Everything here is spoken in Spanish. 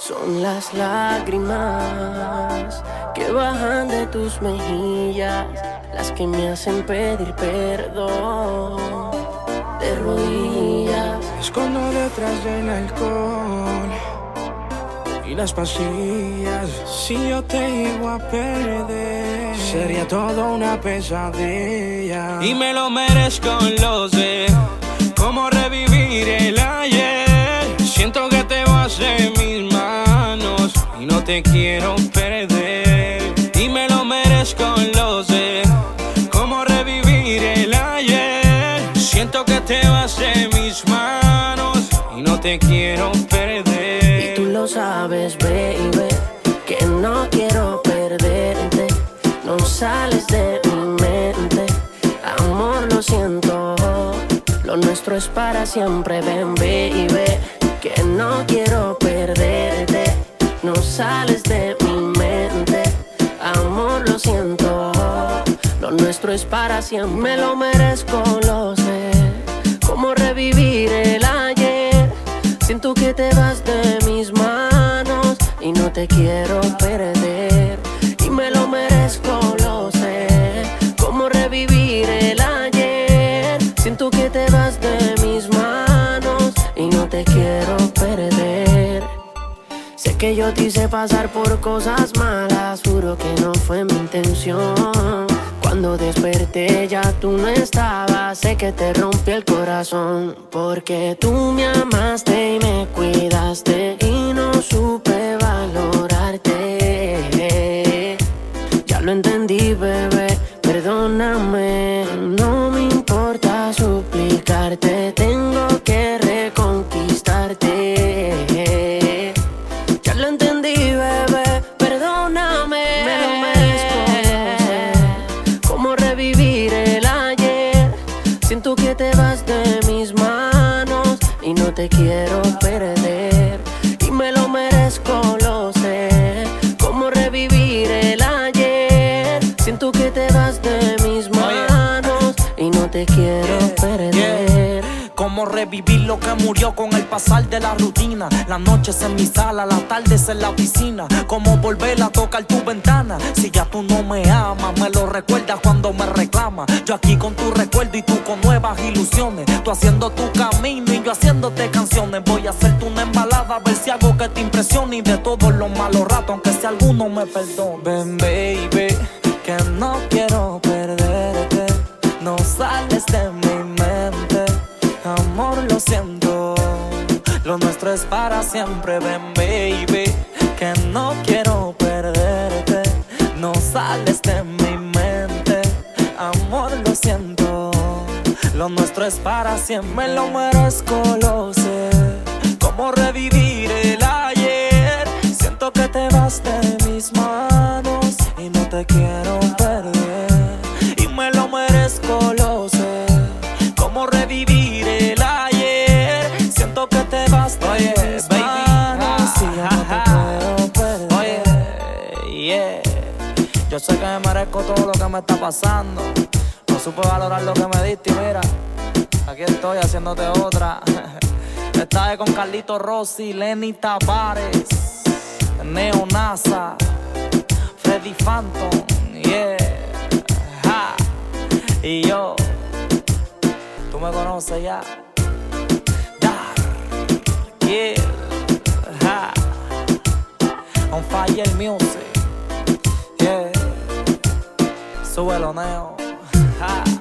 Son las lágrimas que bajan de tus mejillas las que me hacen pedir perdón de rodillas. Me escondo detrás del alcohol y las pastillas. Si yo te llego a perder, sería todo una pesadilla. Y me lo merezco, lo sé. Cómo revivir el ayer. Siento que te vas de mis manos y no te quiero perder. Y me lo merezco, lo sé. Cómo revivir el ayer. Siento que te vas de mis manos y no te quiero perder. Y tú lo sabes, baby, que no quiero perderte. No sales de mi mente. Amor, lo siento. Lo nuestro es para siempre, ven, baby, que no quiero perderte. No sales de mi mente. Amor, lo siento. Lo nuestro es para siempre. Me lo merezco, lo sé. Cómo revivir el ayer. Siento que te vas de mis manos y no te quiero perder. Y me lo merezco, lo sé. Cómo revivir el ayer. Siento que te vas de mis manos y no te quiero perder. Sé que yo te hice pasar por cosas malas, juro que no fue mi intención. Cuando desperté ya tú no estabas, sé que te rompí el corazón. Porque tú me amaste y me cuidaste y no supe valorarte. Ya lo entendí, bebé, perdóname. No me importa suplicarte, tengo que reconquistarte. Ya lo entendí, bebé, perdóname. Me lo merezco, cómo revivir el ayer. Siento que te vas de mis manos y no te quiero perder. Y me lo merezco, lo sé. Cómo revivir el ayer. Siento que te vas de mis manos y no te quiero perder. Cómo revivir lo que murió con el pasar de la rutina. Las noches en mi sala, las tardes en la piscina. Cómo volver a tocar tu ventana. Si ya tú no me amas, me lo recuerdas cuando me reclamas. Yo aquí con tu recuerdo y tú con nuevas ilusiones. Tú haciendo tu camino y yo haciéndote canciones. Voy a hacerte una embalada, a ver si hago que te impresione. Y de todos los malos ratos, aunque si alguno me perdone. Ven, baby, que no quiero perderte. No sales de mi mente. Amor, lo siento. Lo nuestro es para siempre. Ven, baby, que no quiero perderte. No sales de mi mente. Amor, lo siento. Lo nuestro es para siempre. Me lo merezco, lo sé. Cómo revivir el ayer. Siento que te vas de mis manos y no te quiero perder. Y me lo merezco, lo sé. Cómo revivir el ayer. Siento que te vas de mis manos y ya no te puedo perder. Oye, yeah. Yo sé que me merezco todo lo que me está pasando. No supe valorar lo que me diste y mira, aquí estoy haciéndote otra. Esta vez con Carlito Rossi, Lenny Tavares, Neo NASA, Freddy Phantom, yeah. Ja. Y yo, tú me conoces ya. Dar, kill, ja. On Fire Music, yeah. Súbelo, Neo, ja.